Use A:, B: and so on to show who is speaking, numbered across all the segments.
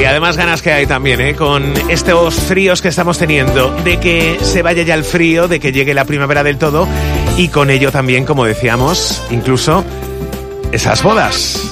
A: además ganas que hay también, con estos fríos que estamos teniendo, de que se vaya ya el frío, de que llegue la primavera del todo, y con ello también, como decíamos, incluso esas bodas.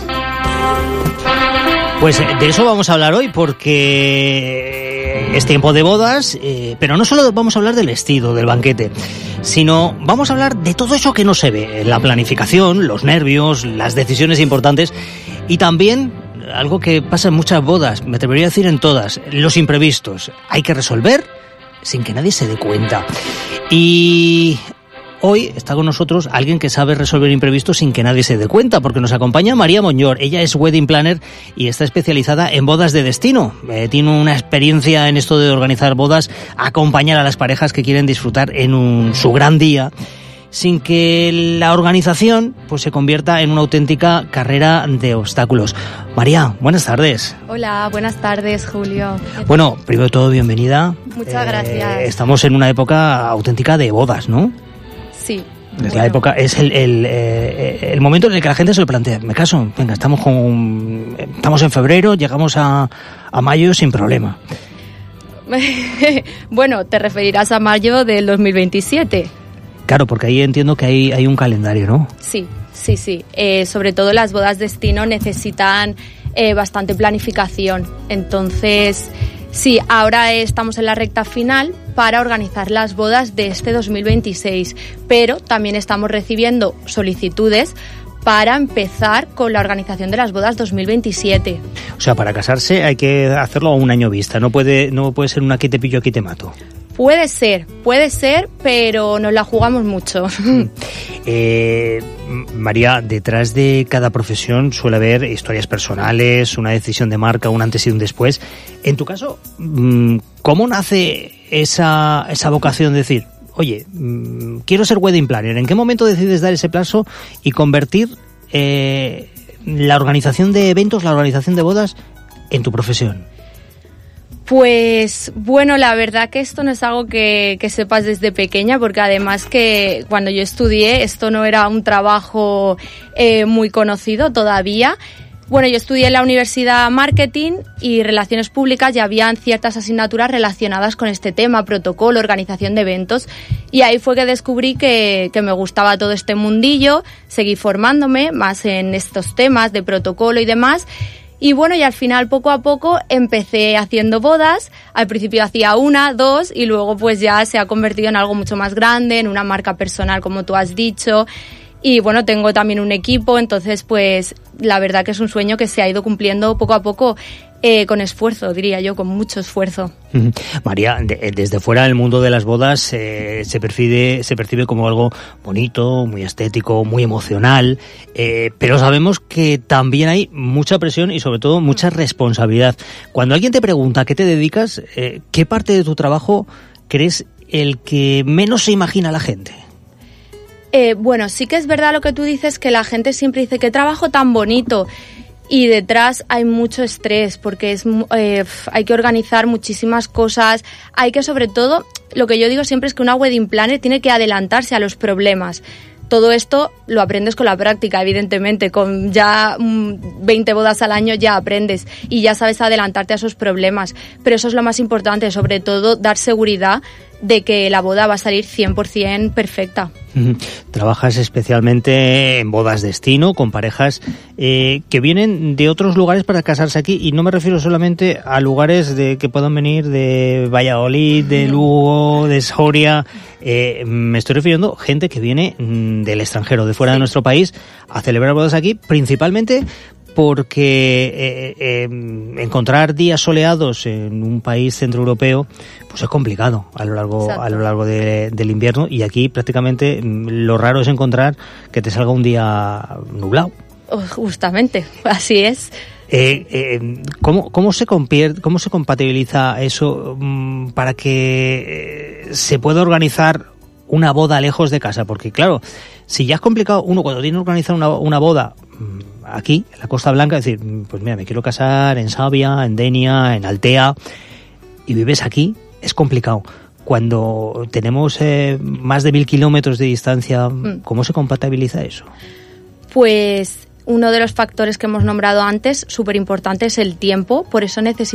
B: Pues de eso vamos a hablar hoy, porque es tiempo de bodas, pero no solo vamos a hablar del vestido, del banquete, sino vamos a hablar de todo eso que no se ve, la planificación, los nervios, las decisiones importantes, y también algo que pasa en muchas bodas, me atrevería a decir en todas, los imprevistos. Hay que resolver sin que nadie se dé cuenta. Y hoy está con nosotros alguien que sabe resolver imprevistos sin que nadie se dé cuenta, porque nos acompaña María Moñor. Ella es wedding planner y está especializada en bodas de destino. Tiene una experiencia en esto de organizar bodas, acompañar a las parejas que quieren disfrutar en su gran día, sin que la organización pues se convierta en una auténtica carrera de obstáculos. María, buenas tardes.
C: Hola, buenas tardes, Julio.
B: Bueno, primero de todo, bienvenida.
C: Muchas gracias.
B: Estamos en una época auténtica de bodas, ¿no?
C: Sí.
B: Es la época, es el momento en el que la gente se lo plantea. Me caso, venga, estamos en febrero, llegamos a mayo sin problema.
C: Bueno, te referirás a mayo del 2027.
B: Claro, porque ahí entiendo que hay un calendario, ¿no?
C: Sí. Sobre todo las bodas destino necesitan bastante planificación. Entonces, sí, ahora estamos en la recta final para organizar las bodas de este 2026, pero también estamos recibiendo solicitudes para empezar con la organización de las bodas 2027.
B: O sea, para casarse hay que hacerlo a un año vista, no puede ser un aquí te pillo, aquí te mato.
C: Puede ser, pero nos la jugamos mucho.
B: María, detrás de cada profesión suele haber historias personales, una decisión de marca, un antes y un después. En tu caso, ¿cómo nace esa vocación de decir, oye, quiero ser wedding planner? ¿En qué momento decides dar ese paso y convertir la organización de eventos, la organización de bodas, en tu profesión?
C: Pues bueno, la verdad que esto no es algo que sepas desde pequeña, porque además que cuando yo estudié esto no era un trabajo muy conocido todavía. Bueno, yo estudié en la universidad Marketing y Relaciones Públicas y habían ciertas asignaturas relacionadas con este tema, protocolo, organización de eventos, y ahí fue que descubrí que me gustaba todo este mundillo, seguí formándome más en estos temas de protocolo y demás. Y bueno, y al final poco a poco empecé haciendo bodas. Al principio hacía 1, 2 y luego pues ya se ha convertido en algo mucho más grande, en una marca personal como tú has dicho. Y bueno, tengo también un equipo, entonces pues la verdad que es un sueño que se ha ido cumpliendo poco a poco, con esfuerzo, diría yo, con mucho esfuerzo.
B: María, desde fuera del mundo de las bodas se percibe como algo bonito, muy estético, muy emocional, pero sabemos que también hay mucha presión y sobre todo mucha responsabilidad. Cuando alguien te pregunta a qué te dedicas, ¿qué parte de tu trabajo crees el que menos se imagina la gente?
C: Bueno, sí que es verdad lo que tú dices, que la gente siempre dice qué trabajo tan bonito, y detrás hay mucho estrés porque hay que organizar muchísimas cosas, hay que, sobre todo, lo que yo digo siempre es que una wedding planner tiene que adelantarse a los problemas. Todo esto lo aprendes con la práctica, evidentemente, con ya 20 bodas al año ya aprendes y ya sabes adelantarte a esos problemas, pero eso es lo más importante, sobre todo dar seguridad de que la boda va a salir 100% perfecta. Trabajas especialmente en bodas destino, con parejas que vienen de otros lugares para casarse aquí, y no me refiero solamente a lugares que puedan venir de Valladolid, de Lugo, de Soria. Me estoy refiriendo a gente que viene del extranjero, de fuera de nuestro país, a celebrar bodas aquí, principalmente porque encontrar días soleados en un país centroeuropeo pues es complicado a lo largo del invierno, y aquí prácticamente lo raro es encontrar que te salga un día nublado. Justamente, así es. ¿Cómo se compatibiliza eso para que se pueda organizar una boda lejos de casa? Porque claro, si ya es complicado uno cuando tiene que organizar una boda aquí, en la Costa Blanca, decir, pues mira, me quiero casar en Sabia, en Denia, en Altea, y vives aquí, es complicado. Cuando tenemos más de 1.000 kilómetros de distancia, ¿cómo se compatibiliza eso? Pues uno de los factores que hemos nombrado antes, súper importante, es el tiempo. Por eso necesitamos